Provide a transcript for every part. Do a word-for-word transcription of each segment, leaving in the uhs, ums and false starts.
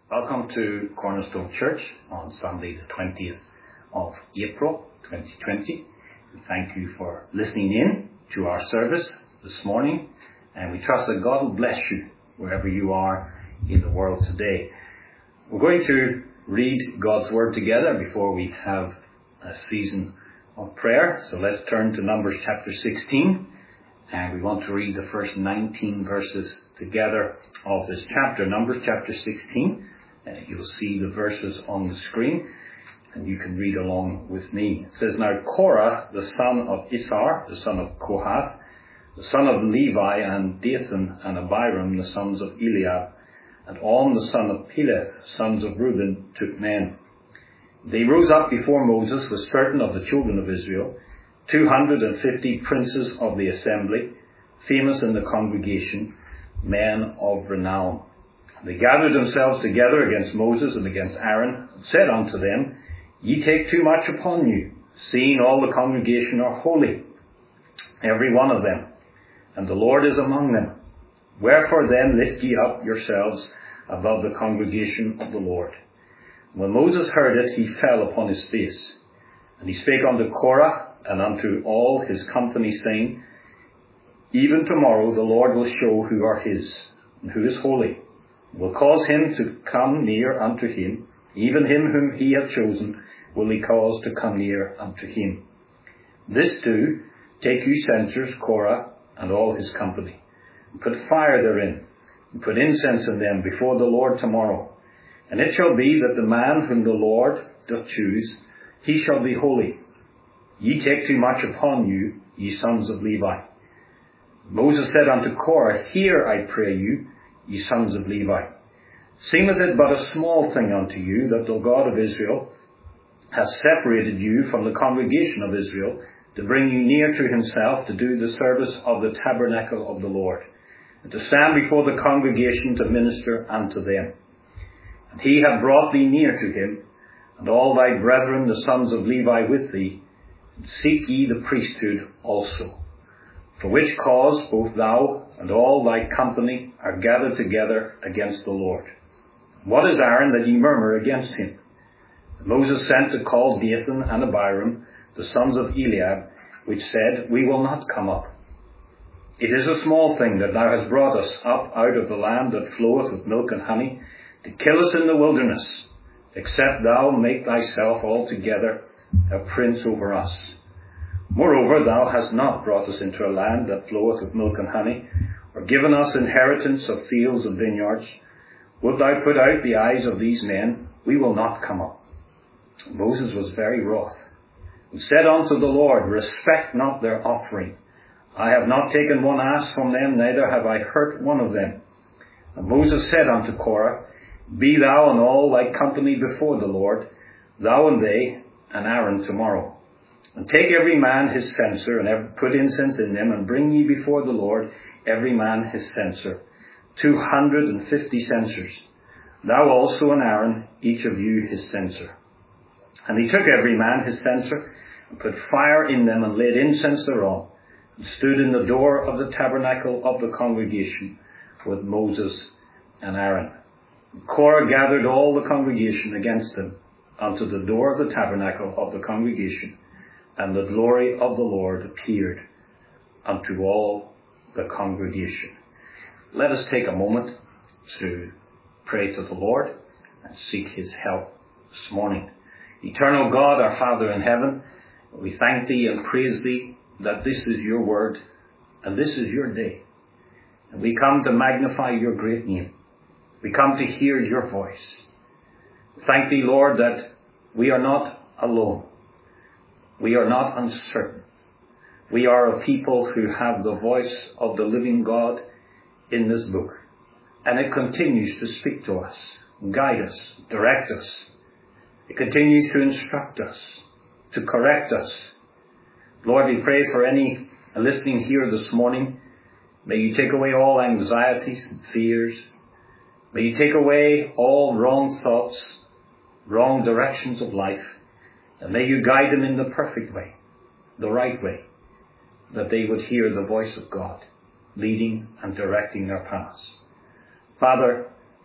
Welcome to Cornerstone Church on Sunday the twentieth of April twenty twenty. We thank you for listening in to our service this morning, and we trust that God will bless you wherever you are in the world today. We're going to read God's Word together before we have a season of prayer. So let's turn to Numbers chapter sixteen, and we want to read the first nineteen verses together of this chapter. Numbers chapter sixteen. Uh, you'll see the verses on the screen, and you can read along with me. It says, Now Korah, the son of Issachar, the son of Kohath, the son of Levi, and Dathan and Abiram, the sons of Eliab, and On, the son of Peleth, sons of Reuben, took men. They rose up before Moses with certain of the children of Israel, two hundred and fifty princes of the assembly, famous in the congregation, men of renown. They gathered themselves together against Moses and against Aaron, and said unto them, Ye take too much upon you, seeing all the congregation are holy, every one of them, and the Lord is among them. Wherefore then lift ye up yourselves above the congregation of the Lord. When Moses heard it, he fell upon his face. And he spake unto Korah and unto all his company, saying, Even tomorrow the Lord will show who are his, and who is holy, will cause him to come near unto him, even him whom he hath chosen will he cause to come near unto him. This do, take you censers, Korah and all his company, and put fire therein, and put incense in them before the Lord tomorrow. And it shall be that the man whom the Lord doth choose, he shall be holy. Ye take too much upon you, ye sons of Levi. Moses said unto Korah, Hear, I pray you, ye sons of Levi. Seemeth it but a small thing unto you that the God of Israel has separated you from the congregation of Israel to bring you near to himself to do the service of the tabernacle of the Lord, and to stand before the congregation to minister unto them. And he hath brought thee near to him, and all thy brethren the sons of Levi with thee, and seek ye the priesthood also. For which cause both thou and all thy company are gathered together against the Lord. What is Aaron that ye murmur against him? And Moses sent to call Dathan and Abiram, the sons of Eliab, which said, We will not come up. It is a small thing that thou hast brought us up out of the land that floweth with milk and honey, to kill us in the wilderness, except thou make thyself altogether a prince over us. Moreover, thou hast not brought us into a land that floweth with milk and honey, or given us inheritance of fields and vineyards. Wilt thou put out the eyes of these men? We will not come up. Moses was very wroth, and said unto the Lord, Respect not their offering. I have not taken one ass from them, neither have I hurt one of them. And Moses said unto Korah, Be thou and all thy company before the Lord, thou and they, and Aaron tomorrow. And take every man his censer, and put incense in them, and bring ye before the Lord every man his censer, two hundred and fifty censers. Thou also and Aaron, each of you his censer. And he took every man his censer, and put fire in them, and laid incense thereon, and stood in the door of the tabernacle of the congregation with Moses and Aaron. And Korah gathered all the congregation against him unto the door of the tabernacle of the congregation, and the glory of the Lord appeared unto all the congregation. Let us take a moment to pray to the Lord and seek his help this morning. Eternal God, our Father in heaven, we thank thee and praise thee that this is your word and this is your day. And we come to magnify your great name. We come to hear your voice. We thank thee, Lord, that we are not alone. We are not uncertain. We are a people who have the voice of the living God in this book. And it continues to speak to us, guide us, direct us. It continues to instruct us, to correct us. Lord, we pray for any listening here this morning. May you take away all anxieties and fears. May you take away all wrong thoughts, wrong directions of life. And may you guide them in the perfect way, the right way, that they would hear the voice of God, leading and directing their paths. Father,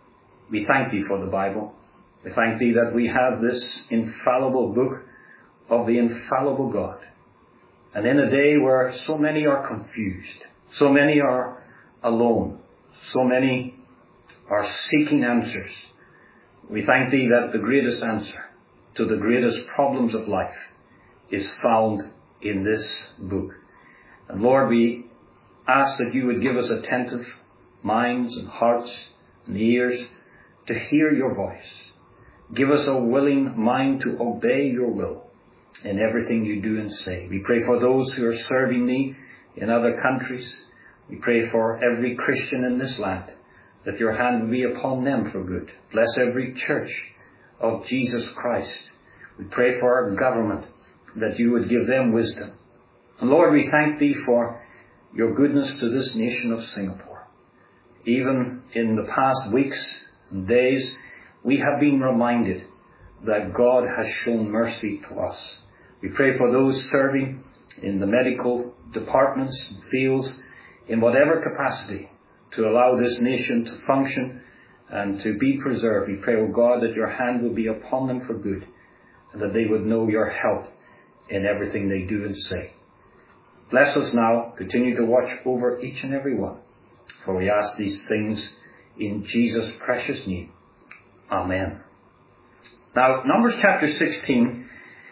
We thank thee for the Bible. We thank thee that we have this infallible book of the infallible God. And in a day where so many are confused, so many are alone, so many are seeking answers, we thank thee that the greatest answer to the greatest problems of life is found in this book. And Lord, we ask that you would give us attentive minds and hearts and ears to hear your voice. Give us a willing mind to obey your will in everything you do and say. We pray for those who are serving thee in other countries. We pray for every Christian in this land, that your hand will be upon them for good. Bless every church of Jesus Christ. We pray for our government, that you would give them wisdom. And Lord, we thank thee for your goodness to this nation of Singapore. Even in the past weeks and days, we have been reminded that God has shown mercy to us. We pray for those serving in the medical departments and fields in whatever capacity to allow this nation to function and to be preserved. We pray, O God, that your hand will be upon them for good and that they would know your help in everything they do and say. Bless us now. Continue to watch over each and every one. For we ask these things in Jesus' precious name. Amen. Now, Numbers chapter sixteen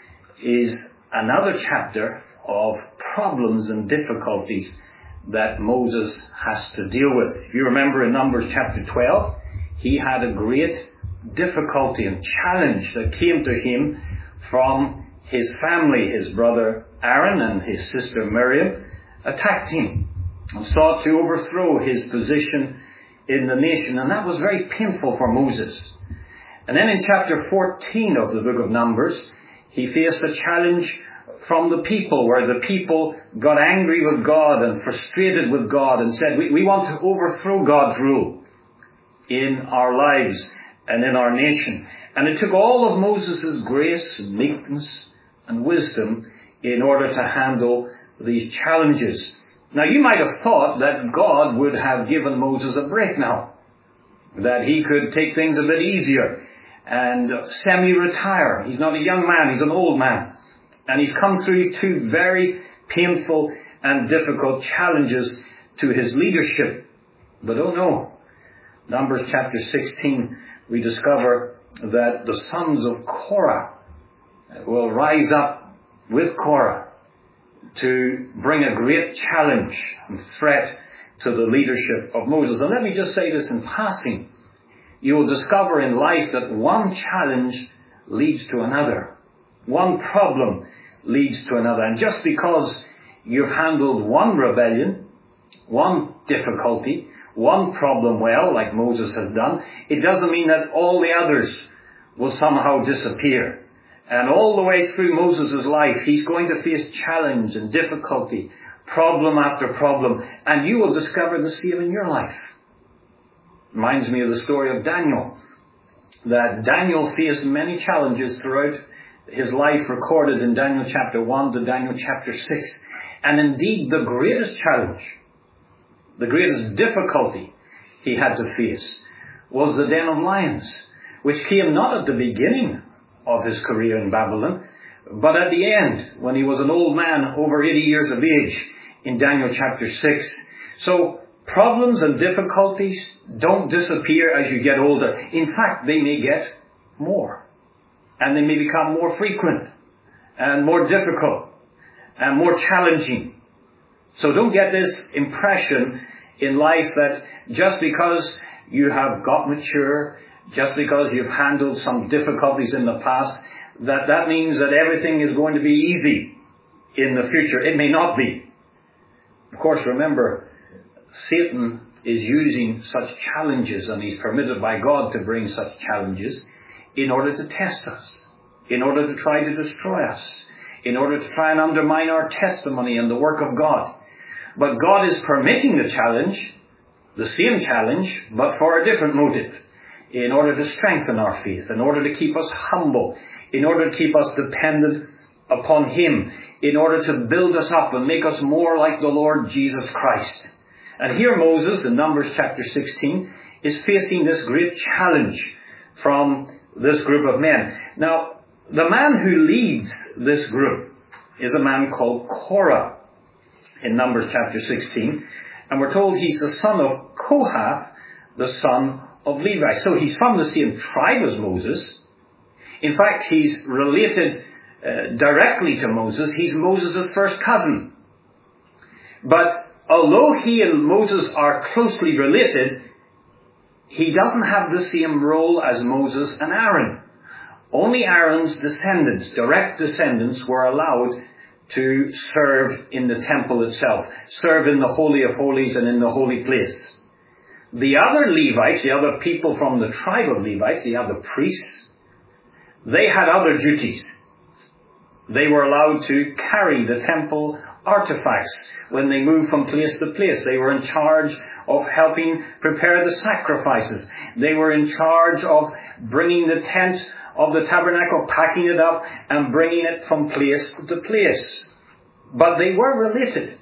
is another chapter of problems and difficulties that Moses has to deal with. If you remember in Numbers chapter twelve, he had a great difficulty and challenge that came to him from his family. His brother Aaron and his sister Miriam attacked him and sought to overthrow his position in the nation. And that was very painful for Moses. And then in chapter fourteen of the book of Numbers, he faced a challenge from the people, where the people got angry with God and frustrated with God and said, we, we want to overthrow God's rule in our lives and in our nation. And it took all of Moses' grace and meekness and wisdom in order to handle these challenges. Now, you might have thought that God would have given Moses a break now, that he could take things a bit easier and semi-retire. He's not a young man, he's an old man. And he's come through two very painful and difficult challenges to his leadership. But oh no, Numbers chapter sixteen, we discover that the sons of Korah will rise up with Korah to bring a great challenge and threat to the leadership of Moses. And let me just say this in passing. You will discover in life that one challenge leads to another. One problem leads to another. And just because you've handled one rebellion, one difficulty, one problem well, like Moses has done, it doesn't mean that all the others will somehow disappear. And all the way through Moses' life, he's going to face challenge and difficulty, problem after problem. And you will discover the same in your life. Reminds me of the story of Daniel. That Daniel faced many challenges throughout his life, recorded in Daniel chapter one to Daniel chapter six. And indeed, the greatest challenge, the greatest difficulty he had to face was the den of lions, which came not at the beginning of his career in Babylon, but at the end, when he was an old man over eighty years of age in Daniel chapter six. So problems and difficulties don't disappear as you get older. In fact, they may get more. And they may become more frequent and more difficult and more challenging. So don't get this impression in life that just because you have got mature, just because you've handled some difficulties in the past, that that means that everything is going to be easy in the future. It may not be. Of course, remember, Satan is using such challenges, and he's permitted by God to bring such challenges in order to test us, in order to try to destroy us, in order to try and undermine our testimony and the work of God. But God is permitting the challenge, the same challenge, but for a different motive, in order to strengthen our faith, in order to keep us humble, in order to keep us dependent upon him, in order to build us up and make us more like the Lord Jesus Christ. And here Moses, in Numbers chapter sixteen, is facing this great challenge from this group of men. Now, the man who leads this group is a man called Korah in Numbers chapter sixteen. And we're told he's the son of Kohath, the son of Levi. So he's from the same tribe as Moses. In fact, he's related uh, directly to Moses. He's Moses' first cousin. But although he and Moses are closely related, he doesn't have the same role as Moses and Aaron. Only Aaron's descendants, direct descendants, were allowed to serve in the temple itself, serve in the Holy of Holies and in the holy place. The other Levites, the other people from the tribe of Levites, the other priests, they had other duties. They were allowed to carry the temple artifacts when they moved from place to place. They were in charge of helping prepare the sacrifices. They were in charge of bringing the tent of the tabernacle, packing it up and bringing it from place to place. But they were related.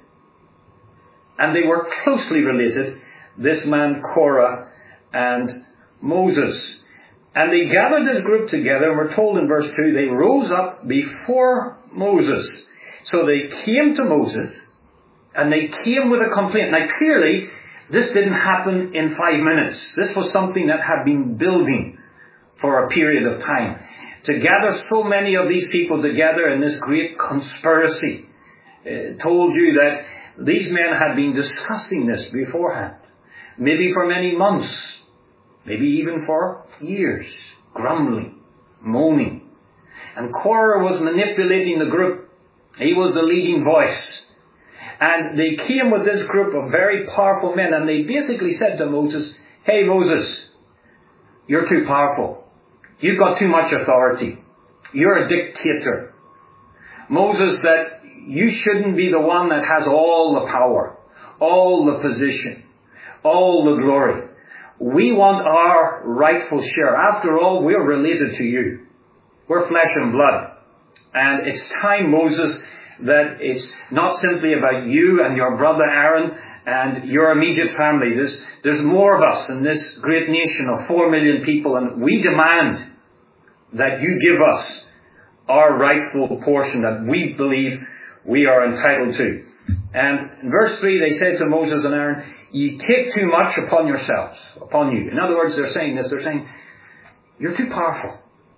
And they were closely related, this man Korah and Moses. And they gathered this group together, and we're told in verse two, they rose up before Moses. So they came to Moses, and they came with a complaint. Now clearly, this didn't happen in five minutes. This was something that had been building for a period of time. To gather so many of these people together in this great conspiracy uh, told you that these men had been discussing this beforehand. Maybe for many months. Maybe even for years. Grumbling. Moaning. And Korah was manipulating the group. He was the leading voice. And they came with this group of very powerful men, and they basically said to Moses, "Hey Moses, you're too powerful. You've got too much authority. You're a dictator. Moses, that you shouldn't be the one that has all the power, all the position, all the glory. We want our rightful share. After all, we're related to you. We're flesh and blood. And it's time, Moses, that it's not simply about you and your brother Aaron and your immediate family. There's, there's more of us in this great nation of four million people, and we demand that you give us our rightful portion that we believe we are entitled to." And in verse three, they said to Moses and Aaron, "Ye take too much upon yourselves," upon you. In other words, they're saying this, they're saying, you're too powerful.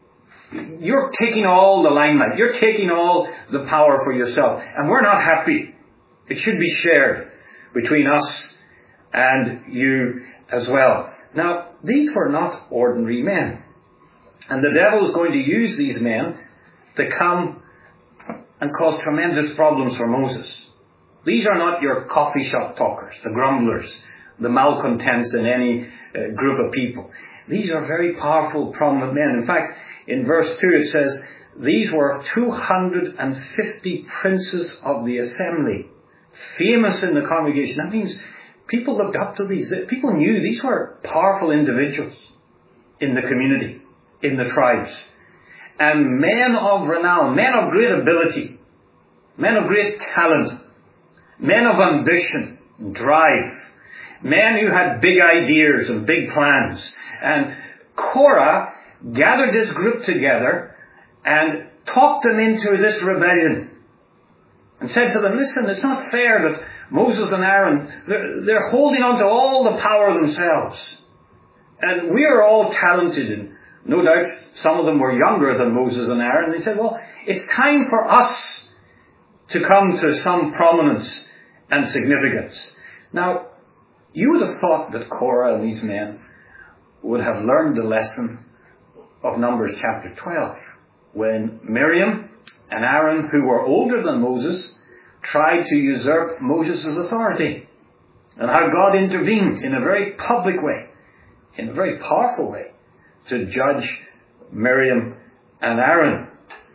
You're taking all the limelight. You're taking all the power for yourself. And we're not happy. It should be shared between us and you as well. Now, these were not ordinary men. And the devil is going to use these men to come and cause tremendous problems for Moses. These are not your coffee shop talkers, the grumblers, the malcontents in any uh, group of people. These are very powerful, prominent men. In fact, in verse two it says, these were two hundred fifty princes of the assembly, famous in the congregation. That means people looked up to these. People knew these were powerful individuals in the community, in the tribes. And men of renown, men of great ability, men of great talent, men of ambition, drive, men who had big ideas and big plans. And Korah gathered this group together and talked them into this rebellion and said to them, listen, it's not fair that Moses and Aaron, they're, they're holding on to all the power themselves. And we are all talented, and no doubt some of them were younger than Moses and Aaron. They said, well, it's time for us to come to some prominence and significance. Now, you would have thought that Korah and these men would have learned the lesson of Numbers chapter twelve, when Miriam and Aaron, who were older than Moses, tried to usurp Moses' authority, and how God intervened in a very public way, in a very powerful way, to judge Miriam and Aaron.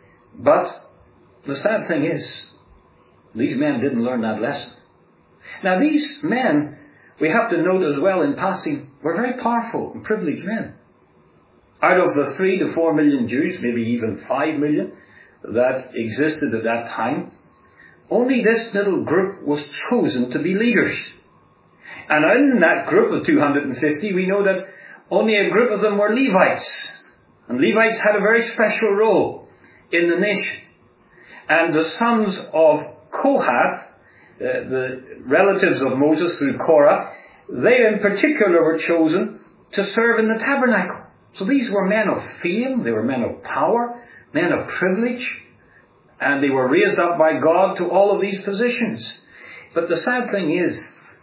But the sad thing is, these men didn't learn that lesson. Now these men, we have to note as well in passing, were very powerful and privileged men. Out of the three to four million Jews, maybe even five million, that existed at that time, only this little group was chosen to be leaders. And in that group of two hundred fifty, we know that only a group of them were Levites. And Levites had a very special role in the nation. And the sons of Kohath, uh, the relatives of Moses through Korah, they in particular were chosen to serve in the tabernacle. So these were men of fame, they were men of power, men of privilege, and they were raised up by God to all of these positions. But the sad thing is,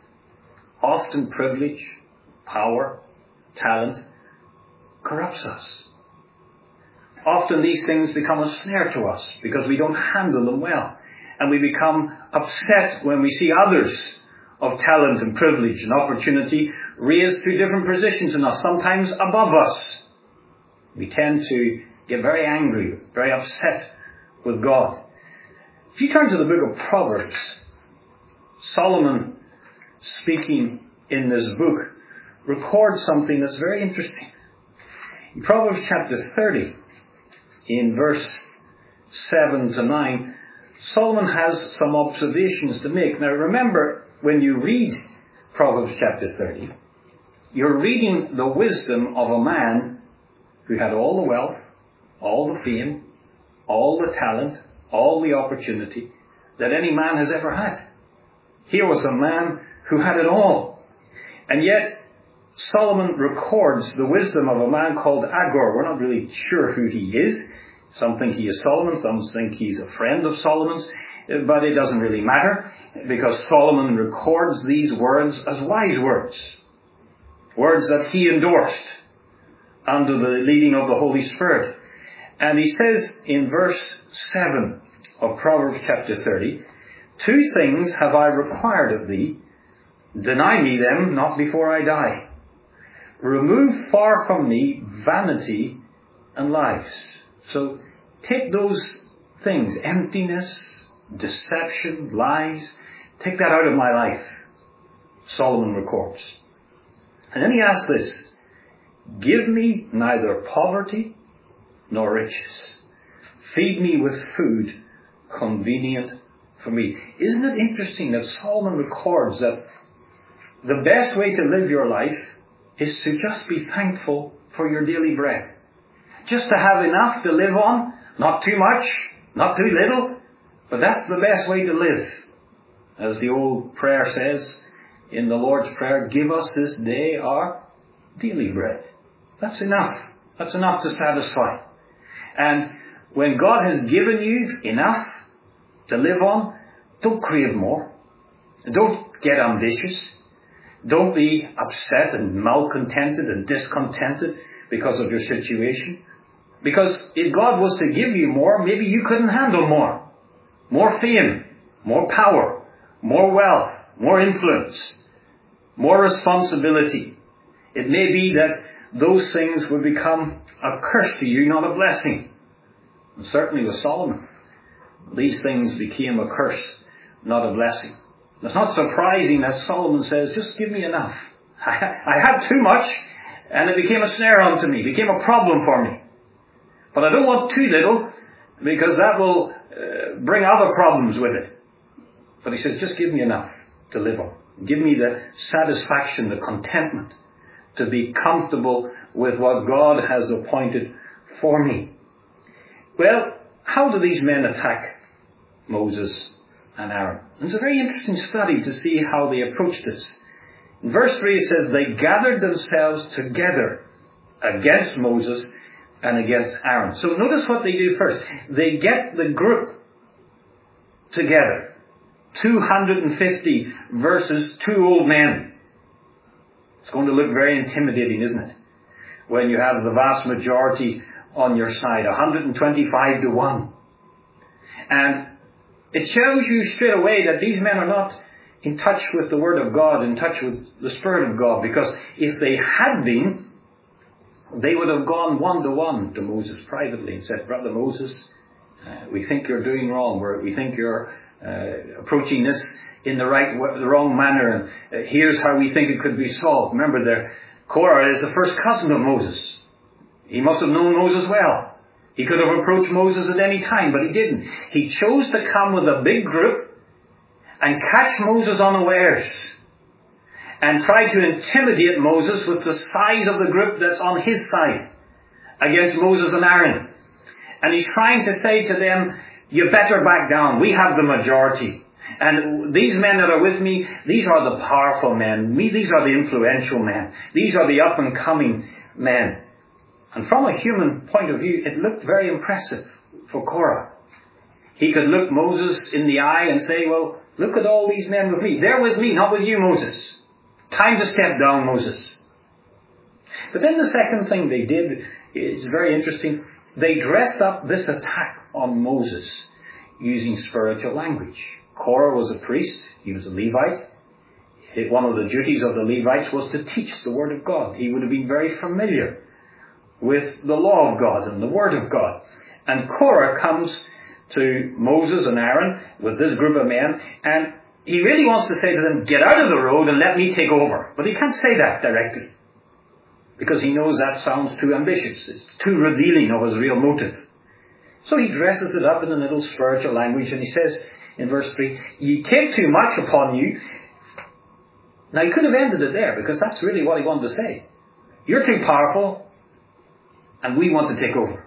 often privilege, power, talent corrupts us. Often these things become a snare to us because we don't handle them well. And we become upset when we see others of talent and privilege and opportunity raised to different positions in us, sometimes above us. We tend to get very angry, very upset with God. If you turn to the book of Proverbs, Solomon, speaking in this book, records something that's very interesting. In Proverbs chapter thirty, in verse seven to nine, Solomon has some observations to make. Now remember, when you read Proverbs chapter thirty, you're reading the wisdom of a man who had all the wealth, all the fame, all the talent, all the opportunity that any man has ever had. Here was a man who had it all. And yet, Solomon records the wisdom of a man called Agur. We're not really sure who he is. Some think he is Solomon, some think he's a friend of Solomon's, but it doesn't really matter, because Solomon records these words as wise words. Words that he endorsed under the leading of the Holy Spirit. And he says in verse seven of Proverbs chapter thirty, "Two things have I required of thee, deny me them not before I die. Remove far from me vanity and lies." So take those things, emptiness, deception, lies, take that out of my life, Solomon records. And then he asks this, "Give me neither poverty nor riches. Feed me with food convenient for me." Isn't it interesting that Solomon records that the best way to live your life is to just be thankful for your daily bread. Just to have enough to live on, not too much, not too little, but that's the best way to live. As the old prayer says in the Lord's Prayer, "Give us this day our daily bread." That's enough. That's enough to satisfy. And when God has given you enough to live on, don't crave more. Don't get ambitious. Don't be upset and malcontented and discontented because of your situation. Because if God was to give you more, maybe you couldn't handle more. More fame, more power, more wealth, more influence, more responsibility. It may be that those things would become a curse to you, not a blessing. And certainly with Solomon, these things became a curse, not a blessing. It's not surprising that Solomon says, "Just give me enough. I had too much, and it became a snare unto me, became a problem for me. But I don't want too little, because that will uh, bring other problems with it." But he says, "Just give me enough to live on. Give me the satisfaction, the contentment, to be comfortable with what God has appointed for me." Well, how do these men attack Moses and Aaron? And it's a very interesting study to see how they approach this. In verse three it says, "They gathered themselves together against Moses and against Aaron." So notice what they do first. They get the group together. two hundred fifty versus two old men. It's going to look very intimidating, isn't it? When you have the vast majority on your side, one hundred twenty-five to one. And it shows you straight away that these men are not in touch with the Word of God, in touch with the Spirit of God. Because if they had been, they would have gone one to one to Moses privately and said, "Brother Moses, uh, we think you're doing wrong. We're, we think you're uh, approaching this in the right, the wrong manner. And uh, here's how we think it could be solved." Remember, there, Korah is the first cousin of Moses. He must have known Moses well. He could have approached Moses at any time, but he didn't. He chose to come with a big group and catch Moses unawares. and try to intimidate Moses with the size of the group that's on his side against Moses and Aaron. And he's trying to say to them, you better back down. We have the majority. And these men that are with me, these are the powerful men. Me, these are the influential men. These are the up and coming men. And from a human point of view, it looked very impressive for Korah. He could look Moses in the eye and say, well, look at all these men with me. They're with me, not with you, Moses. Time to step down, Moses. But then the second thing they did is very interesting. They dressed up this attack on Moses using spiritual language. Korah was a priest. He was a Levite. One of the duties of the Levites was to teach the Word of God. He would have been very familiar with the law of God and the Word of God. And Korah comes to Moses and Aaron with this group of men, and he really wants to say to them, get out of the road and let me take over. But he can't say that directly, because he knows that sounds too ambitious. It's too revealing of his real motive. So he dresses it up in a little spiritual language, and he says in verse three, ye take too much upon you. Now he could have ended it there, because that's really what he wanted to say. You're too powerful, and we want to take over.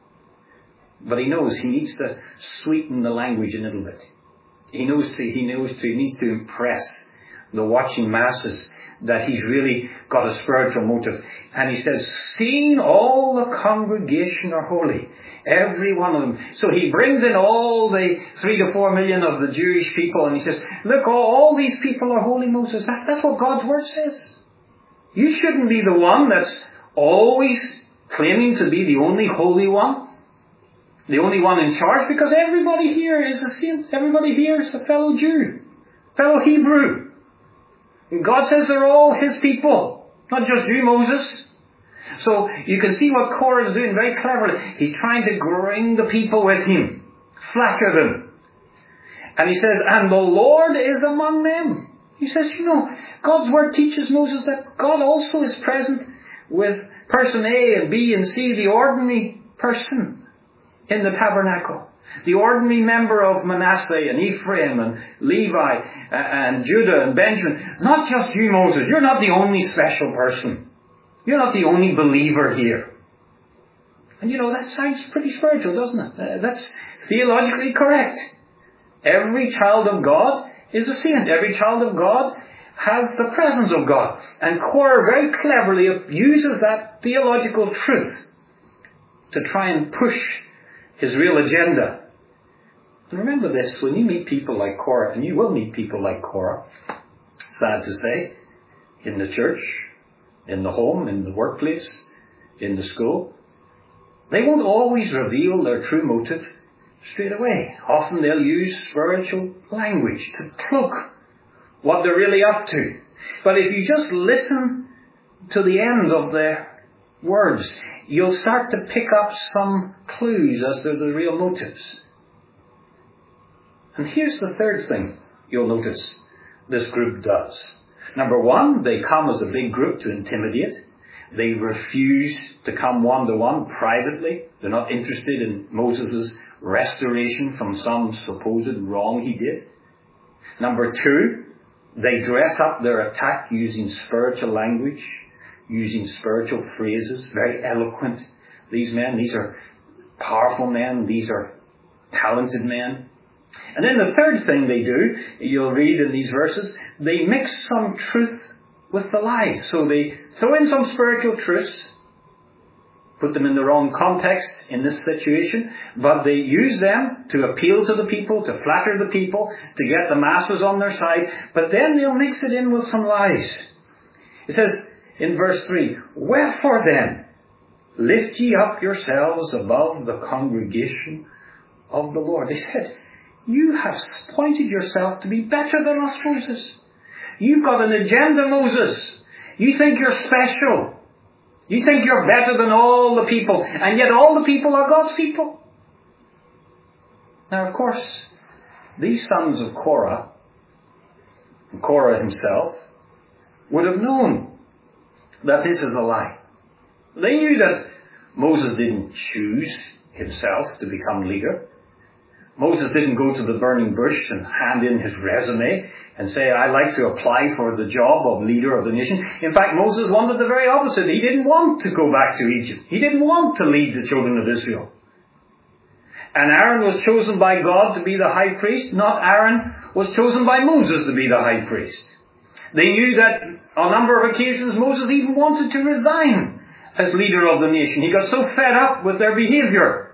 But he knows he needs to sweeten the language a little bit. He knows to, he knows to, he needs to impress the watching masses that he's really got a spiritual motive. And he says, seeing all the congregation are holy, every one of them. So he brings in all the three to four million of the Jewish people, and he says, look, all, all these people are holy, Moses. That's, that's what God's word says. You shouldn't be the one that's always claiming to be the only holy one, the only one in charge, because everybody here is a saint. Everybody here is a fellow Jew, fellow Hebrew. And God says they're all his people, not just you, Moses. So you can see what Korah is doing very cleverly. He's trying to bring the people with him, flatter them. And he says, and the Lord is among them. He says, you know, God's word teaches Moses that God also is present with person A and B and C, the ordinary person in the tabernacle. The ordinary member of Manasseh and Ephraim and Levi and Judah and Benjamin. Not just you, Moses. You're not the only special person. You're not the only believer here. And you know, that sounds pretty spiritual, doesn't it? Uh, that's theologically correct. Every child of God is a saint. Every child of God has the presence of God. And Korah very cleverly uses that theological truth to try and push his real agenda. And remember this, when you meet people like Korah, and you will meet people like Korah, sad to say, in the church, in the home, in the workplace, in the school, they won't always reveal their true motive straight away. Often they'll use spiritual language to cloak what they're really up to. But if you just listen to the end of their words, you'll start to pick up some clues as to the real motives. And here's the third thing you'll notice this group does. Number one, they come as a big group to intimidate. They refuse to come one-to-one privately. They're not interested in Moses' restoration from some supposed wrong he did. Number two, they dress up their attack using spiritual language, using spiritual phrases, very eloquent. These men, these are powerful men. These are talented men. And then the third thing they do, you'll read in these verses, they mix some truth with the lies. So they throw in some spiritual truths, put them in the wrong context in this situation, but they use them to appeal to the people, to flatter the people, to get the masses on their side, but then they'll mix it in with some lies. It says in verse three, wherefore then, lift ye up yourselves above the congregation of the Lord. They said, you have pointed yourself to be better than us, Moses. You've got an agenda, Moses. You think you're special. You think you're better than all the people. And yet all the people are God's people. Now, of course, these sons of Korah, and Korah himself, would have known that this is a lie. They knew that Moses didn't choose himself to become leader. Moses didn't go to the burning bush and hand in his resume and say, I'd like to apply for the job of leader of the nation. In fact, Moses wanted the very opposite. He didn't want to go back to Egypt. He didn't want to lead the children of Israel. And Aaron was chosen by God to be the high priest, not Aaron was chosen by Moses to be the high priest. They knew that on a number of occasions Moses even wanted to resign as leader of the nation. He got so fed up with their behavior.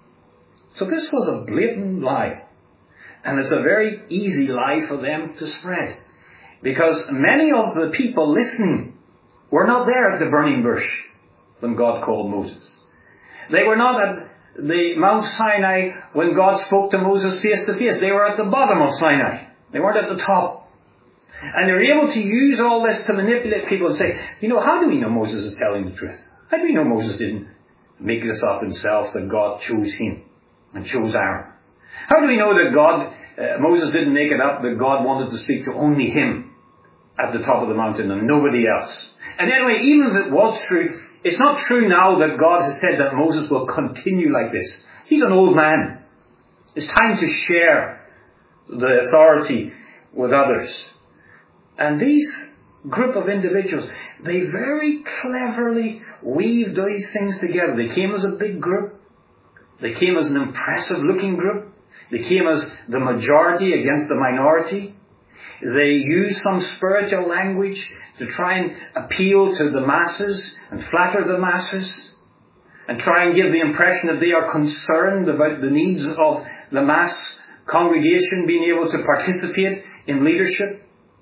So this was a blatant lie. And it's a very easy lie for them to spread. Because many of the people listening were not there at the burning bush when God called Moses. They were not at the Mount Sinai when God spoke to Moses face to face. They were at the bottom of Sinai. They weren't at the top. And they were able to use all this to manipulate people and say, you know, how do we know Moses is telling the truth? How do we know Moses didn't make this up himself, that God chose him and chose Aaron? How do we know that God, uh, Moses didn't make it up, that God wanted to speak to only him at the top of the mountain and nobody else? And anyway, even if it was true, it's not true now that God has said that Moses will continue like this. He's an old man. It's time to share the authority with others. And these group of individuals, they very cleverly weaved these things together. They came as a big group. They came as an impressive looking group. They came as the majority against the minority. They used some spiritual language to try and appeal to the masses and flatter the masses and try and give the impression that they are concerned about the needs of the mass congregation being able to participate in leadership.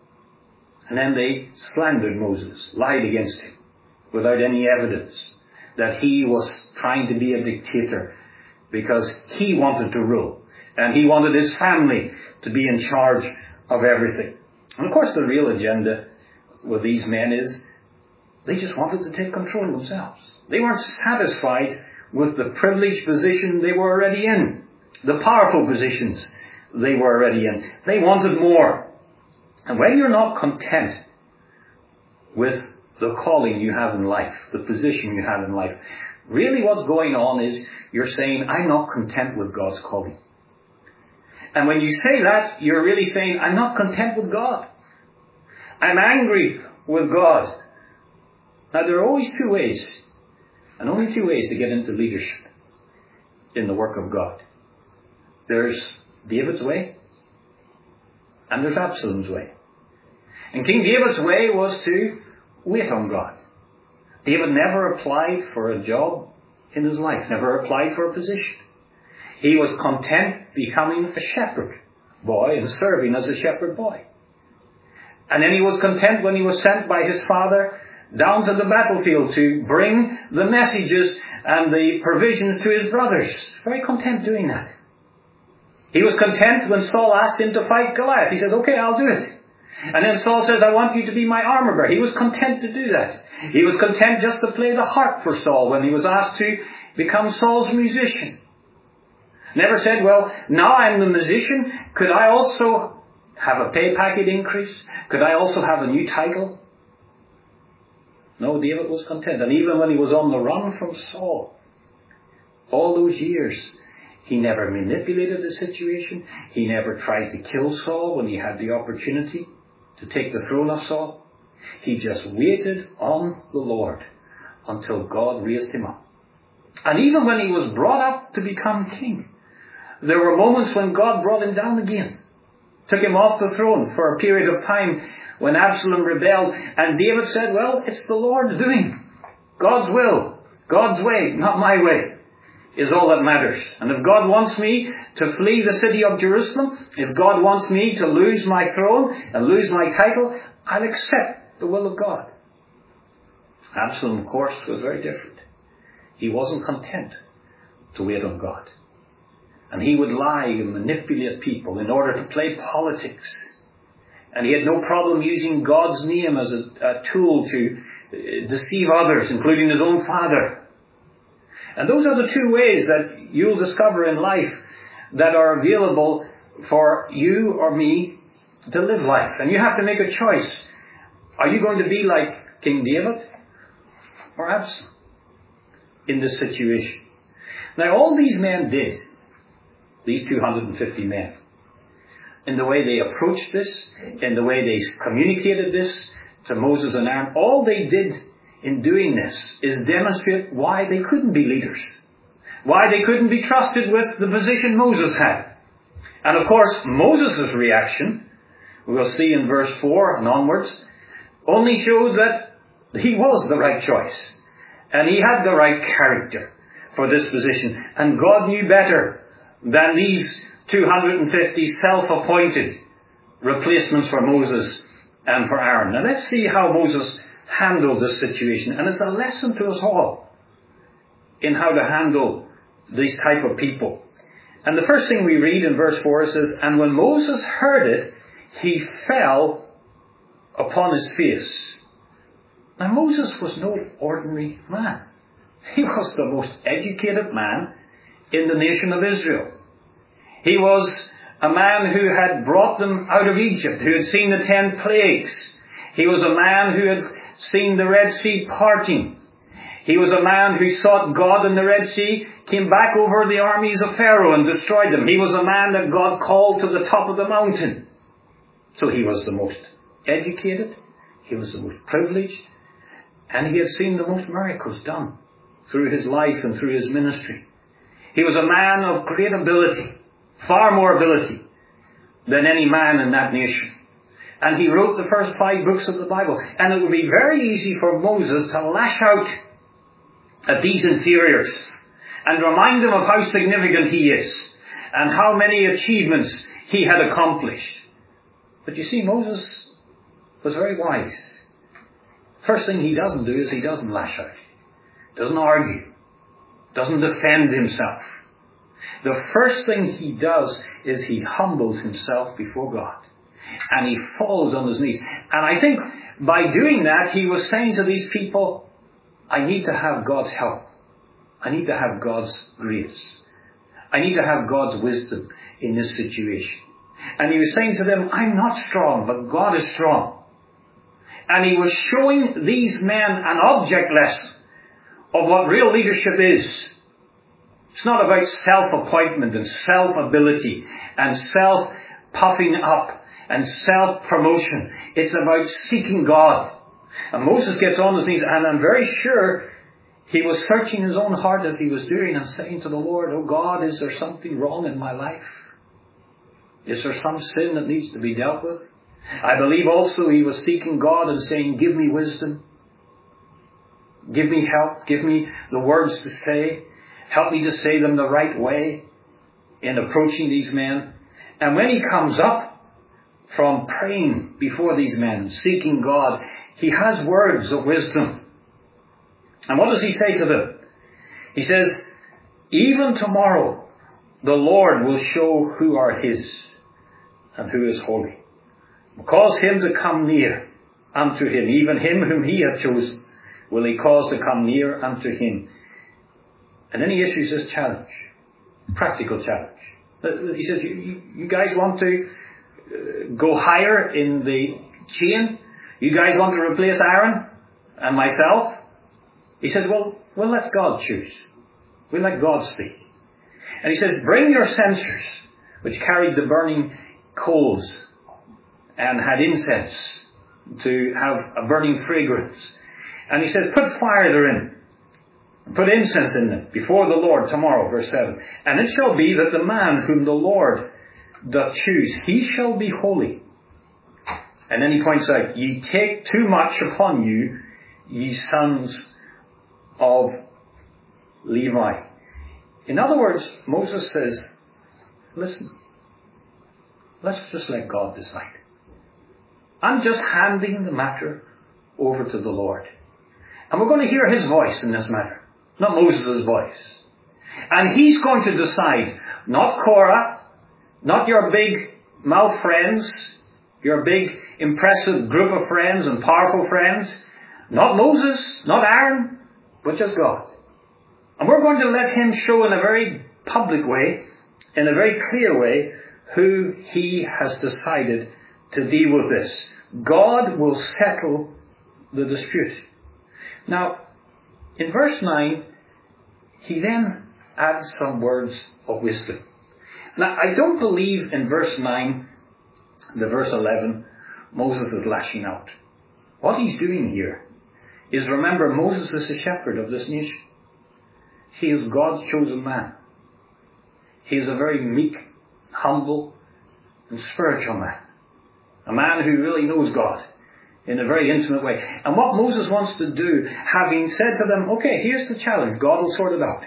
And then they slandered Moses, lied against him without any evidence that he was trying to be a dictator because he wanted to rule and he wanted his family to be in charge of everything. And of course the real agenda with these men is they just wanted to take control themselves. They weren't satisfied with the privileged position they were already in, the powerful positions they were already in. They wanted more. And when you're not content with the calling you have in life, the position you have in life, really what's going on is you're saying, I'm not content with God's calling. And when you say that, you're really saying, I'm not content with God. I'm angry with God. Now, there are always two ways, and only two ways to get into leadership in the work of God. There's David's way, and there's Absalom's way. And King David's way was to wait on God. David never applied for a job in his life, never applied for a position. He was content becoming a shepherd boy and serving as a shepherd boy. And then he was content when he was sent by his father down to the battlefield to bring the messages and the provisions to his brothers. Very content doing that. He was content when Saul asked him to fight Goliath. He says, okay, I'll do it. And then Saul says, I want you to be my armor bearer. He was content to do that. He was content just to play the harp for Saul when he was asked to become Saul's musician. Never said, well, now I'm the musician. Could I also have a pay packet increase? Could I also have a new title? No, David was content. And even when he was on the run from Saul, all those years, he never manipulated the situation. He never tried to kill Saul when he had the opportunity to take the throne of Saul. He just waited on the Lord until God raised him up. And even when he was brought up to become king, there were moments when God brought him down again. Took him off the throne for a period of time when Absalom rebelled. And David said, well, it's the Lord's doing. God's will, God's way, not my way, is all that matters. And if God wants me to flee the city of Jerusalem, if God wants me to lose my throne and lose my title, I'll accept the will of God. Absalom, of course, was very different. He wasn't content to wait on God. And he would lie and manipulate people in order to play politics. And he had no problem using God's name as a, a tool to deceive others, including his own father. And those are the two ways that you'll discover in life that are available for you or me to live life. And you have to make a choice. Are you going to be like King David or Absalom in this situation? Now, all these men did these two hundred fifty men. In the way they approached this, in the way they communicated this to Moses and Aaron, all they did in doing this is demonstrate why they couldn't be leaders. Why they couldn't be trusted with the position Moses had. And of course, Moses' reaction, we'll see in verse four and onwards, only shows that he was the right choice. And he had the right character for this position. And God knew better than these two hundred fifty self-appointed replacements for Moses and for Aaron. Now let's see how Moses handled this situation. And it's a lesson to us all in how to handle these type of people. And the first thing we read in verse four says, and when Moses heard it, he fell upon his face. Now Moses was no ordinary man. He was the most educated man in the nation of Israel. He was a man who had brought them out of Egypt, who had seen the ten plagues. He was a man who had seen the Red Sea parting. He was a man who sought God in the Red Sea, came back over the armies of Pharaoh and destroyed them. He was a man that God called to the top of the mountain. So he was the most educated, he was the most privileged, and he had seen the most miracles done through his life and through his ministry. He was a man of great ability, far more ability than any man in that nation. And he wrote the first five books of the Bible. And it would be very easy for Moses to lash out at these inferiors and remind them of how significant he is and how many achievements he had accomplished. But you see, Moses was very wise. First thing he doesn't do is he doesn't lash out, doesn't argue, doesn't defend himself. The first thing he does is he humbles himself before God. And he falls on his knees. And I think by doing that, he was saying to these people, I need to have God's help. I need to have God's grace. I need to have God's wisdom in this situation. And he was saying to them, I'm not strong, but God is strong. And he was showing these men an object lesson of what real leadership is. It's not about self-appointment and self-ability and self-puffing up and self-promotion. It's about seeking God. And Moses gets on his knees, and I'm very sure he was searching his own heart as he was doing and saying to the Lord, oh God, is there something wrong in my life? Is there some sin that needs to be dealt with? I believe also he was seeking God and saying, give me wisdom. Give me help. Give me the words to say. Help me to say them the right way in approaching these men. And when he comes up from praying before these men, seeking God, he has words of wisdom. And what does he say to them? He says, even tomorrow the Lord will show who are his and who is holy. Cause him to come near unto him. Even him whom he hath chosen will he cause to come near unto him. And then he issues this challenge, practical challenge. He says, you, you guys want to go higher in the chain? You guys want to replace Aaron and myself? He says, well, we'll let God choose. We'll let God speak. And he says, bring your censers, which carried the burning coals and had incense to have a burning fragrance. And he says, put fire therein, put incense in it before the Lord tomorrow, verse seven. And it shall be that the man whom the Lord doth choose, he shall be holy. And then he points out, ye take too much upon you, ye sons of Levi. In other words, Moses says, listen, let's just let God decide. I'm just handing the matter over to the Lord. And we're going to hear his voice in this matter, not Moses' voice. And he's going to decide, not Korah, not your big mouth friends, your big impressive group of friends and powerful friends, not Moses, not Aaron, but just God. And we're going to let him show in a very public way, in a very clear way, who he has decided to deal with this. God will settle the dispute. Now, in verse nine, he then adds some words of wisdom. Now, I don't believe in verse nine, the verse eleven, Moses is lashing out. What he's doing here is, remember, Moses is the shepherd of this nation. He is God's chosen man. He is a very meek, humble, and spiritual man. A man who really knows God in a very intimate way. And what Moses wants to do, having said to them, okay, here's the challenge, God will sort it out.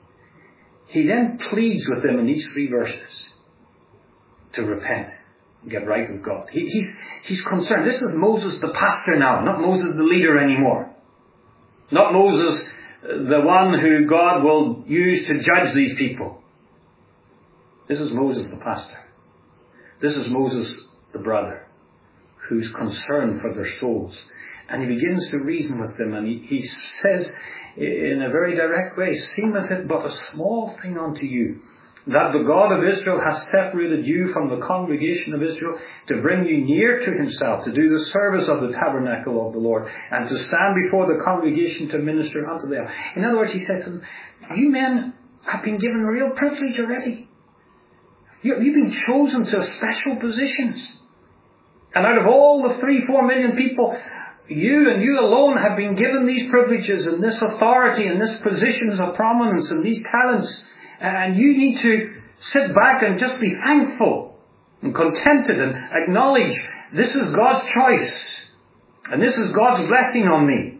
He then pleads with them in these three verses to repent, get right with God. He, he's, he's concerned. This is Moses the pastor now, not Moses the leader anymore. Not Moses the one who God will use to judge these people. This is Moses the pastor. This is Moses the brother, who's concerned for their souls. And he begins to reason with them, and he, he says in a very direct way, seemeth it but a small thing unto you, that the God of Israel has separated you from the congregation of Israel to bring you near to himself, to do the service of the tabernacle of the Lord, and to stand before the congregation to minister unto them. In other words, he says to them, you men have been given real privilege already. You, you've been chosen to special positions. And out of all the three, four million people, you and you alone have been given these privileges and this authority and this positions of prominence and these talents. And you need to sit back and just be thankful and contented and acknowledge this is God's choice. And this is God's blessing on me.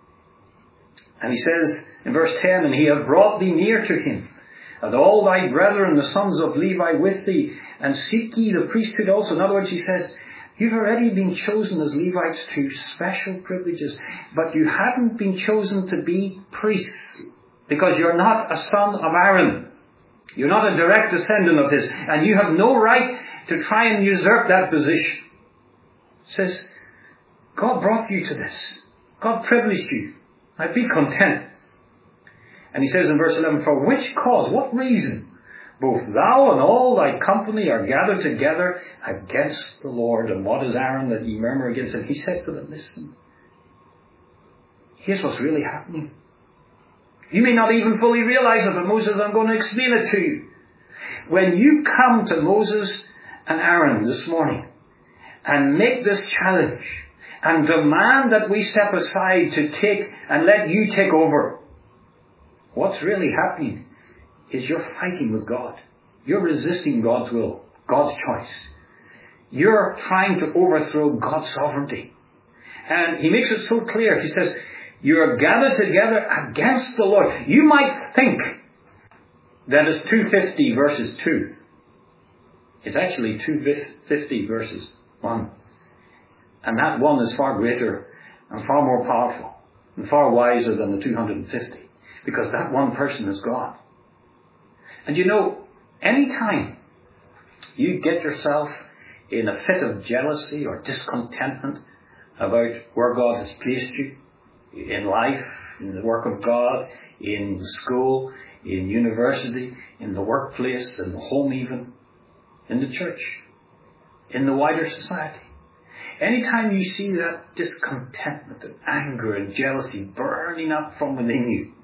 And he says in verse ten, and he hath brought thee near to him, and all thy brethren, the sons of Levi, with thee, and seek ye the priesthood also. In other words, he says, you've already been chosen as Levites to special privileges, but you haven't been chosen to be priests, because you're not a son of Aaron. You're not a direct descendant of his, and you have no right to try and usurp that position. It says, God brought you to this. God privileged you. Now be content. And he says in verse eleven, for which cause, what reason, both thou and all thy company are gathered together against the Lord. And what is Aaron that ye murmur against him? He says to them, listen, here's what's really happening. You may not even fully realize it, but Moses, I'm going to explain it to you. When you come to Moses and Aaron this morning and make this challenge and demand that we step aside to take and let you take over, what's really happening is you're fighting with God. You're resisting God's will, God's choice. You're trying to overthrow God's sovereignty. And he makes it so clear. He says, you're gathered together against the Lord. You might think that it's two fifty verses two. It's actually two fifty verses one. And that one is far greater and far more powerful and far wiser than the two hundred fifty. Because that one person is God. And you know, any time you get yourself in a fit of jealousy or discontentment about where God has placed you, in life, in the work of God, in school, in university, in the workplace, in the home even, in the church, in the wider society. Anytime you see that discontentment and anger and jealousy burning up from within you,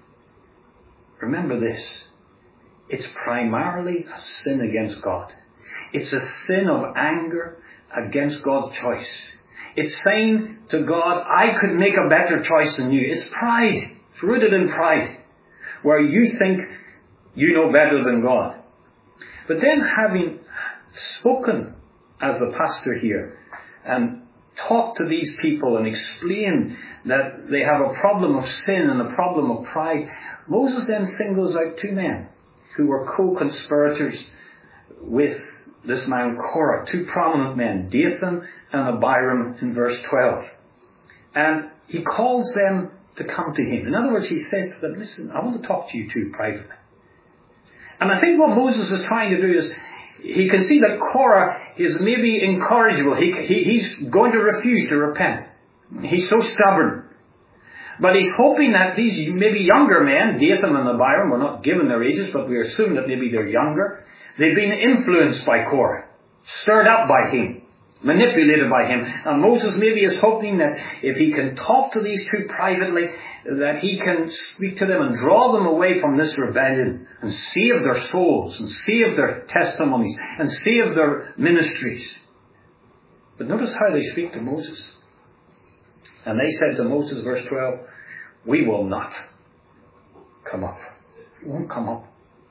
remember this. It's primarily a sin against God. It's a sin of anger against God's choice. It's saying to God, I could make a better choice than you. It's pride. It's rooted in pride, where you think you know better than God. But then, having spoken as the pastor here and talked to these people and explained that they have a problem of sin and a problem of pride, Moses then singles out two men who were co-conspirators with this man Korah, two prominent men, Dathan and Abiram, in verse twelve. And he calls them to come to him. In other words, he says to them, listen, I want to talk to you two privately. And I think what Moses is trying to do is, he can see that Korah is maybe incorrigible. He, he, he's going to refuse to repent. He's so stubborn. But he's hoping that these maybe younger men, Dathan and Abiram, we're not given their ages, but we assume that maybe they're younger. They've been influenced by Korah, stirred up by him, manipulated by him. And Moses maybe is hoping that if he can talk to these two privately, that he can speak to them and draw them away from this rebellion and save their souls and save their testimonies and save their ministries. But notice how they speak to Moses. And they said to Moses, verse twelve, we will not come up. We won't come up.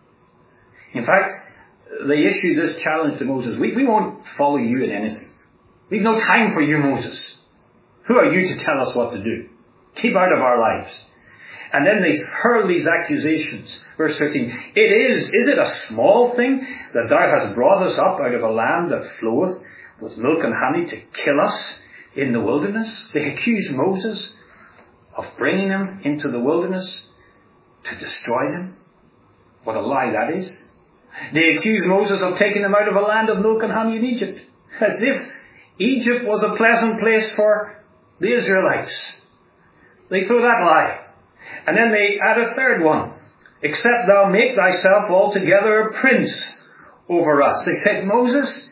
In fact, they issue this challenge to Moses. We, we won't follow you in anything. We've no time for you, Moses. Who are you to tell us what to do? Keep out of our lives. And then they hurl these accusations. Verse fifteen. It is, is it a small thing that thou hast brought us up out of a land that floweth with milk and honey to kill us in the wilderness? They accuse Moses of bringing them into the wilderness to destroy them. What a lie that is. They accuse Moses of taking them out of a land of milk and honey in Egypt. As if Egypt was a pleasant place for the Israelites. They throw that lie. And then they add a third one. Except thou make thyself altogether a prince over us. They said, Moses,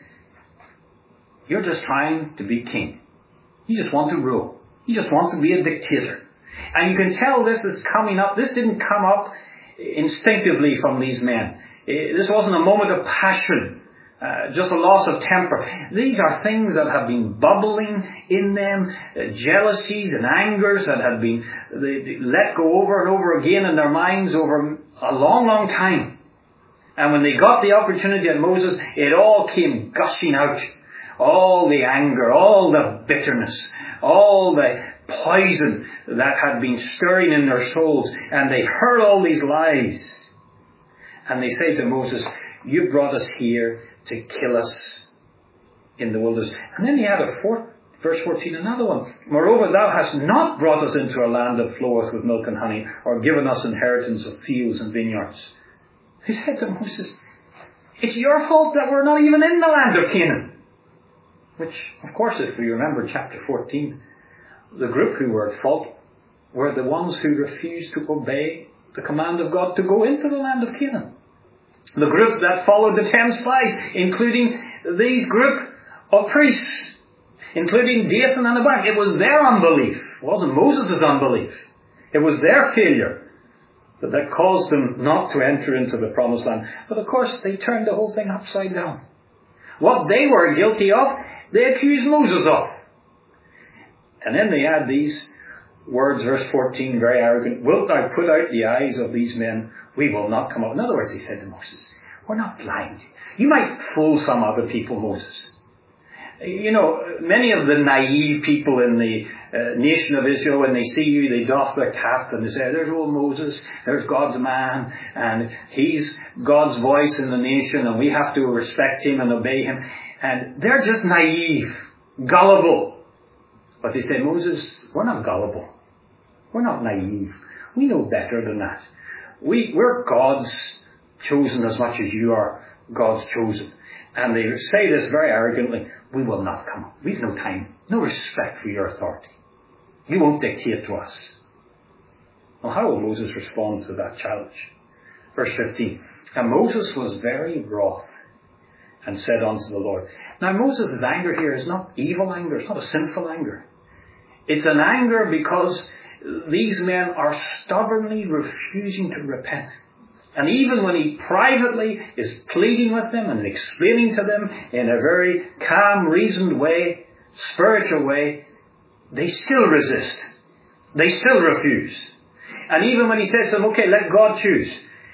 you're just trying to be king. You just want to rule. You just want to be a dictator. And you can tell this is coming up. This didn't come up instinctively from these men. This wasn't a moment of passion. Uh, just a loss of temper. These are things that have been bubbling in them, uh, jealousies and angers that have been they, they let go over and over again in their minds over a long, long time. And when they got the opportunity at Moses, it all came gushing out. All the anger, all the bitterness, all the poison that had been stirring in their souls. And they heard all these lies. And they say to Moses, you brought us here to kill us in the wilderness. And then he had a fourth, verse fourteen, another one. Moreover, thou hast not brought us into a land that floweth with milk and honey, or given us inheritance of fields and vineyards. He said to Moses, it's your fault that we're not even in the land of Canaan. Which, of course, if we remember chapter fourteen, the group who were at fault were the ones who refused to obey the command of God to go into the land of Canaan. The group that followed the ten spies, including these group of priests, including Dathan and Abiram. It was their unbelief. It wasn't Moses' unbelief. It was their failure that, that caused them not to enter into the promised land. But of course, they turned the whole thing upside down. What they were guilty of, they accused Moses of. And then they add these words, verse fourteen, very arrogant. Wilt thou put out the eyes of these men? We will not come out. In other words, he said to Moses, we're not blind. You might fool some other people, Moses. You know, many of the naive people in the uh, nation of Israel, when they see you, they doff their cap and they say, there's old Moses, there's God's man, and he's God's voice in the nation, and we have to respect him and obey him. And they're just naive, gullible. But they say, Moses, we're not gullible. We're not naive. We know better than that. We, we're God's chosen as much as you are God's chosen. And they say this very arrogantly, we will not come up. We've no time, no respect for your authority. You won't dictate to us. Well, how will Moses respond to that challenge? Verse fifteen. And Moses was very wroth and said unto the Lord. Now Moses' anger here is not evil anger, it's not a sinful anger. It's an anger because these men are stubbornly refusing to repent. And even when he privately is pleading with them and explaining to them in a very calm, reasoned way, spiritual way, they still resist. They still refuse. And even when he says to them, okay, let God choose,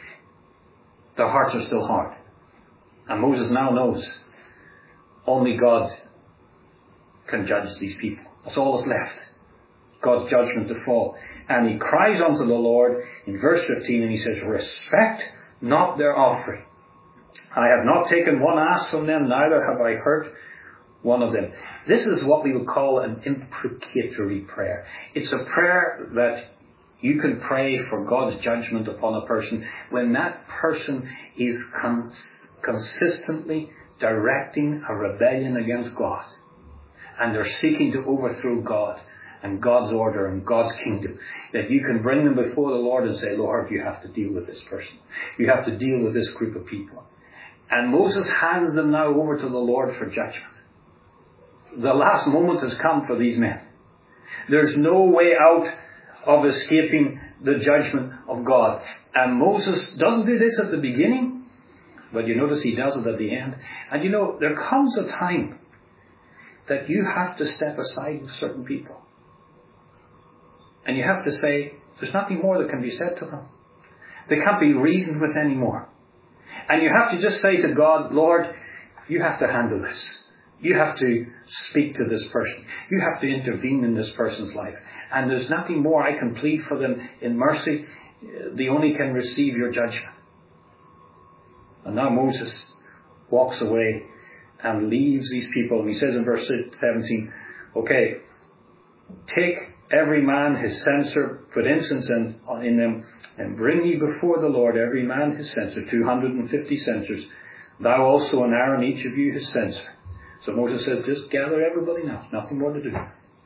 their hearts are still hard. And Moses now knows only God can judge these people. That's all that's left. God's judgment to fall. And he cries unto the Lord in verse fifteen, and he says, respect not their offering. I have not taken one ass from them, neither have I hurt one of them. This is what we would call an imprecatory prayer. It's a prayer that you can pray for God's judgment upon a person when that person is cons- consistently directing a rebellion against God. And they're seeking to overthrow God and God's order and God's kingdom. That you can bring them before the Lord and say, Lord, you have to deal with this person. You have to deal with this group of people. And Moses hands them now over to the Lord for judgment. The last moment has come for these men. There's no way out of escaping the judgment of God. And Moses doesn't do this at the beginning, but you notice he does it at the end. And you know, there comes a time that you have to step aside with certain people. And you have to say, there's nothing more that can be said to them. They can't be reasoned with anymore. And you have to just say to God, Lord, you have to handle this. You have to speak to this person. You have to intervene in this person's life. And there's nothing more I can plead for them in mercy. They only can receive your judgment. And now Moses walks away and leaves these people. And he says in verse seventeen, okay, take every man his censer, put incense in, in them, and bring ye before the Lord every man his censer, two hundred fifty censers. Thou also and Aaron, each of you his censer. So Moses says, just gather everybody now. Nothing more to do.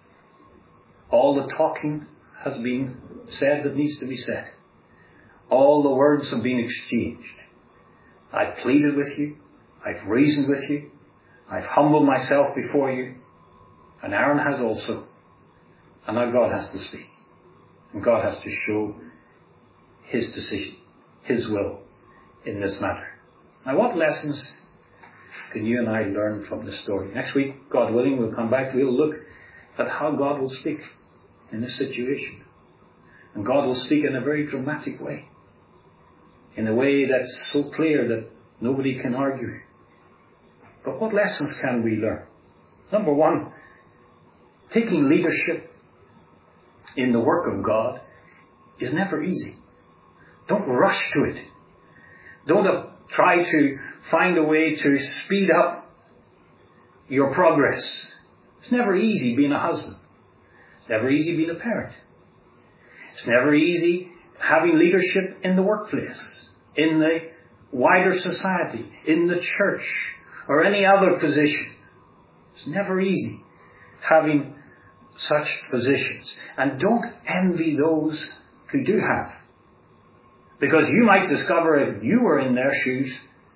All the talking has been said that needs to be said. All the words have been exchanged. I've pleaded with you. I've reasoned with you. I've humbled myself before you. And Aaron has also. And now God has to speak. And God has to show his decision, his will in this matter. Now, what lessons can you and I learn from this story? Next week, God willing, we'll come back. We'll look at how God will speak in this situation. And God will speak in a very dramatic way. In a way that's so clear that nobody can argue. But what lessons can we learn? Number one, taking leadership in the work of God is never easy. Don't rush to it. Don't uh, try to find a way to speed up your progress. It's never easy being a husband. It's never easy being a parent. It's never easy having leadership in the workplace, in the wider society, in the church, or any other position. It's never easy having such positions. And don't envy those who do have. Because you might discover if you were in their shoes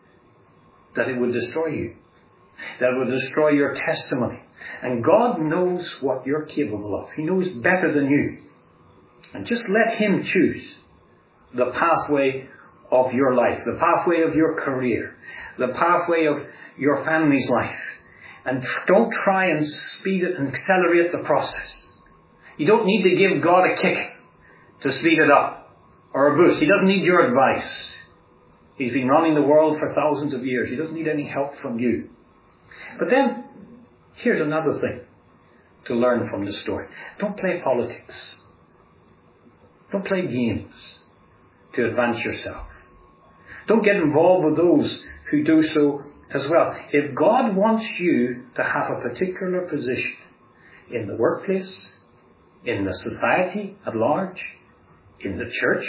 that it would destroy you. That it would destroy your testimony. And God knows what you're capable of. He knows better than you. And just let him choose the pathway of your life, the pathway of your career, the pathway of your family's life. And don't try and speed it and accelerate the process. You don't need to give God a kick to speed it up or a boost. He doesn't need your advice. He's been running the world for thousands of years. He doesn't need any help from you. But then, here's another thing to learn from this story. Don't play politics. Don't play games to advance yourself. Don't get involved with those who do so as well. If God wants you to have a particular position in the workplace, in the society at large, in the church,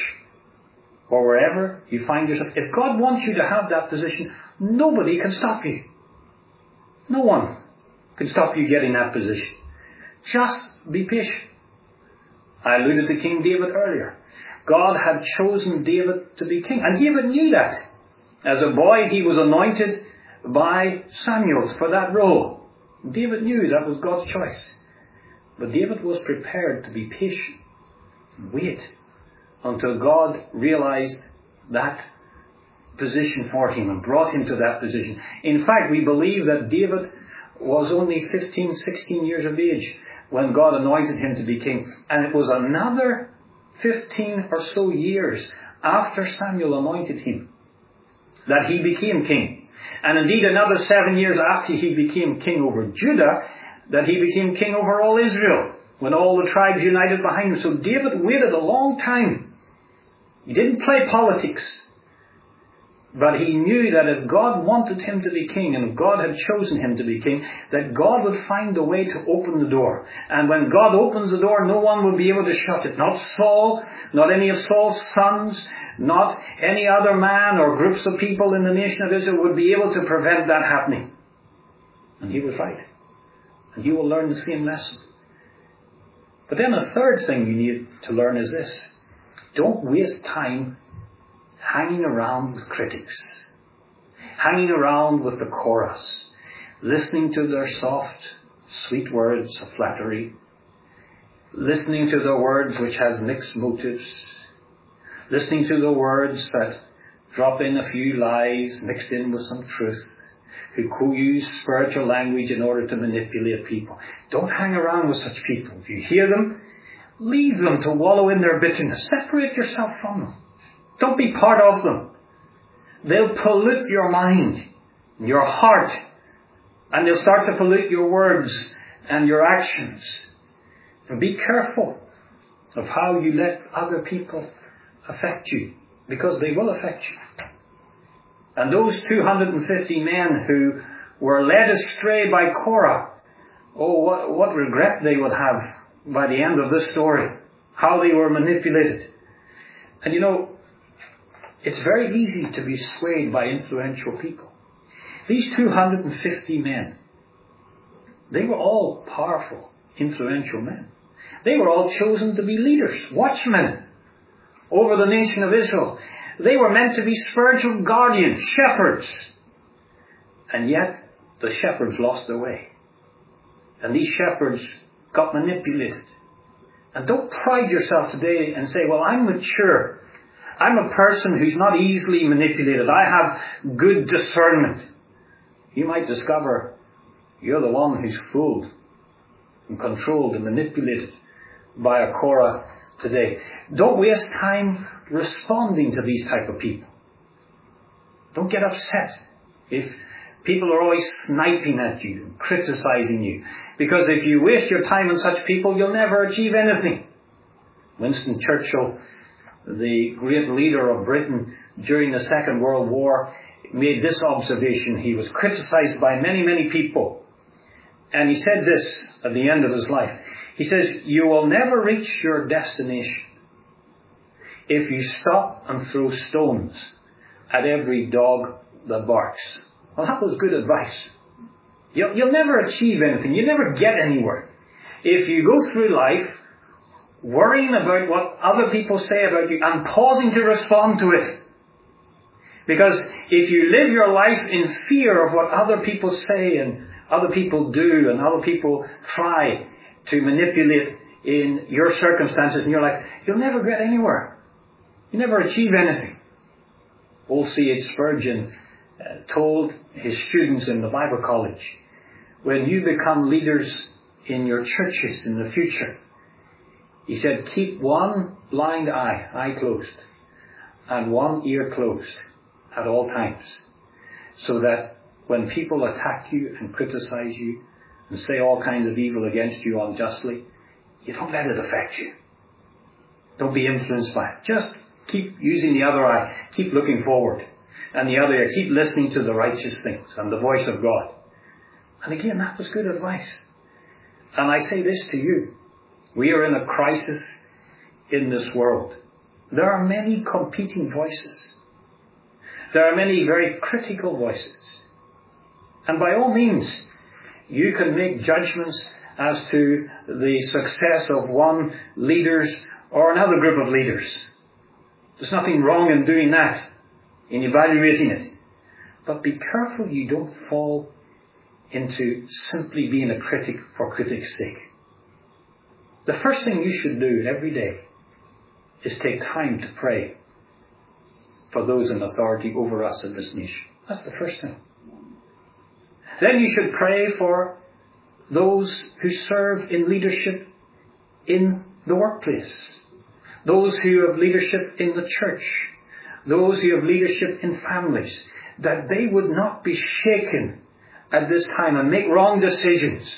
or wherever you find yourself, if God wants you to have that position, nobody can stop you. No one can stop you getting that position. Just be patient. I alluded to King David earlier. God had chosen David to be king, and David knew that. As a boy, he was anointed by Samuel for that role. David knew that was God's choice. But David was prepared to be patient and wait until God realized that position for him and brought him to that position. In fact, we believe that David was only fifteen, sixteen years of age when God anointed him to be king. And it was another fifteen or so years after Samuel anointed him that he became king. And indeed another seven years after he became king over Judah, that he became king over all Israel, when all the tribes united behind him. So David waited a long time. He didn't play politics. But he knew that if God wanted him to be king, and if God had chosen him to be king, that God would find a way to open the door. And when God opens the door, no one will be able to shut it. Not Saul, not any of Saul's sons, not any other man or groups of people in the nation of Israel would be able to prevent that happening. And he was right. And you will learn the same lesson. But then a third thing you need to learn is this. Don't waste time hanging around with critics, hanging around with the chorus, listening to their soft sweet words of flattery, listening to the words which has mixed motives, listening to the words that drop in a few lies mixed in with some truth, who use spiritual language in order to manipulate people. Don't hang around with such people. If you hear them, leave them to wallow in their bitterness. Separate yourself from them. Don't be part of them. They'll pollute your mind, your heart, and they'll start to pollute your words and your actions. And be careful of how you let other people affect you, because they will affect you. And those two hundred fifty men who were led astray by Korah, oh, what, what regret they would have by the end of this story. How they were manipulated. And you know, it's very easy to be swayed by influential people. These two hundred fifty men, they were all powerful, influential men. They were all chosen to be leaders, watchmen over the nation of Israel. They were meant to be spiritual guardians, shepherds. And yet, the shepherds lost their way. And these shepherds got manipulated. And don't pride yourself today and say, well, I'm mature. I'm a person who's not easily manipulated. I have good discernment. You might discover you're the one who's fooled and controlled and manipulated by a Korah today. Don't waste time responding to these type of people. Don't get upset if people are always sniping at you and criticizing you. Because if you waste your time on such people, you'll never achieve anything. Winston Churchill, the great leader of Britain during the Second World War, made this observation. He was criticized by many, many people. And he said this at the end of his life. He says, you will never reach your destination if you stop and throw stones at every dog that barks. Well, that was good advice. You'll, you'll never achieve anything. You'll never get anywhere if you go through life worrying about what other people say about you and pausing to respond to it. Because if you live your life in fear of what other people say and other people do and other people try to manipulate in your circumstances in your life, you'll never get anywhere. You never achieve anything. Old C H Spurgeon uh, told his students in the Bible college, when you become leaders in your churches in the future, he said, keep one blind eye, eye closed, and one ear closed at all times, so that when people attack you and criticize you and say all kinds of evil against you unjustly, you don't let it affect you. Don't be influenced by it. Just keep using the other eye. Keep looking forward. And the other ear, keep listening to the righteous things and the voice of God. And again, that was good advice. And I say this to you. We are in a crisis in this world. There are many competing voices. There are many very critical voices. And by all means, you can make judgments as to the success of one leader's or another group of leaders. There's nothing wrong in doing that, in evaluating it. But be careful you don't fall into simply being a critic for critic's sake. The first thing you should do every day is take time to pray for those in authority over us in this nation. That's the first thing. Then you should pray for those who serve in leadership in the workplace. Those who have leadership in the church. Those who have leadership in families. That they would not be shaken at this time and make wrong decisions.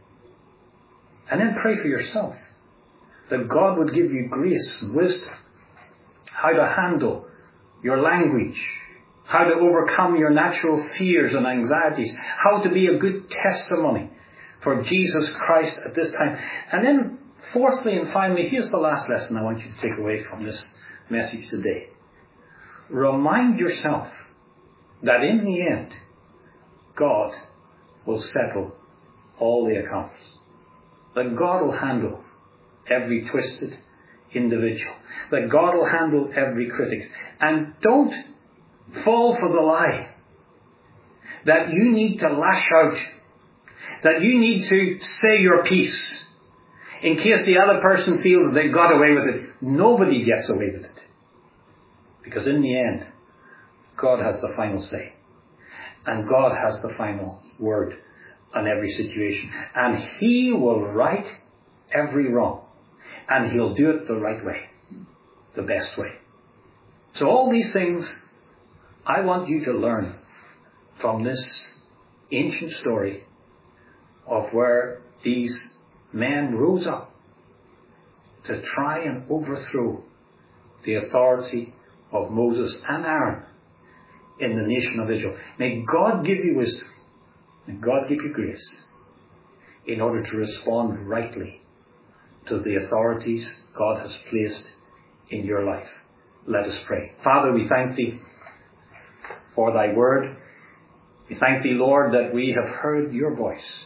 And then pray for yourself. That God would give you grace and wisdom. How to handle your language. How to overcome your natural fears and anxieties. How to be a good testimony for Jesus Christ at this time. And then fourthly and finally, here's the last lesson I want you to take away from this message today. Remind yourself that in the end, God will settle all the accounts. That God will handle every twisted individual. That God will handle every critic. And don't fall for the lie that you need to lash out, that you need to say your piece in case the other person feels they got away with it. Nobody gets away with it. Because in the end, God has the final say. And God has the final word on every situation. And He will right every wrong. And He'll do it the right way. The best way. So all these things I want you to learn from this ancient story of where these men rose up to try and overthrow the authority of Moses and Aaron in the nation of Israel. May God give you wisdom. May God give you grace in order to respond rightly to the authorities God has placed in your life. Let us pray. Father, we thank Thee for Thy word. We thank Thee, Lord, that we have heard Your voice.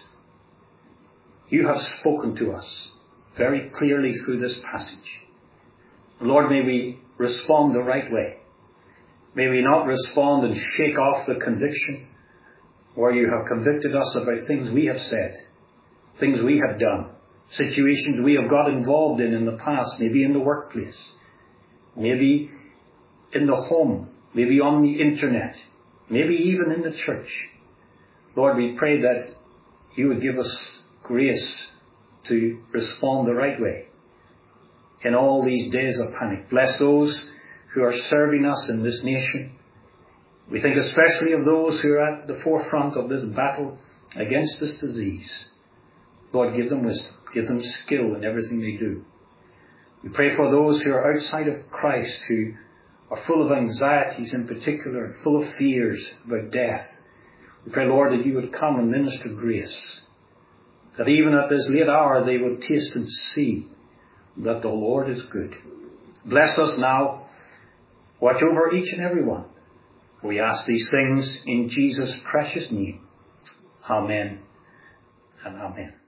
You have spoken to us very clearly through this passage. Lord, may we respond the right way. May we not respond and shake off the conviction where You have convicted us about things we have said, things we have done, situations we have got involved in in the past, maybe in the workplace, maybe in the home, maybe on the internet, maybe even in the church. Lord, we pray that You would give us grace to respond the right way in all these days of panic. Bless those who are serving us in this nation. We think especially of those who are at the forefront of this battle against this disease. Lord, give them wisdom. Give them skill in everything they do. We pray for those who are outside of Christ, who are full of anxieties in particular, and full of fears about death. We pray, Lord, that You would come and minister grace, that even at this late hour they would taste and see that the Lord is good. Bless us now. Watch over each and every one. We ask these things in Jesus' precious name. Amen and amen.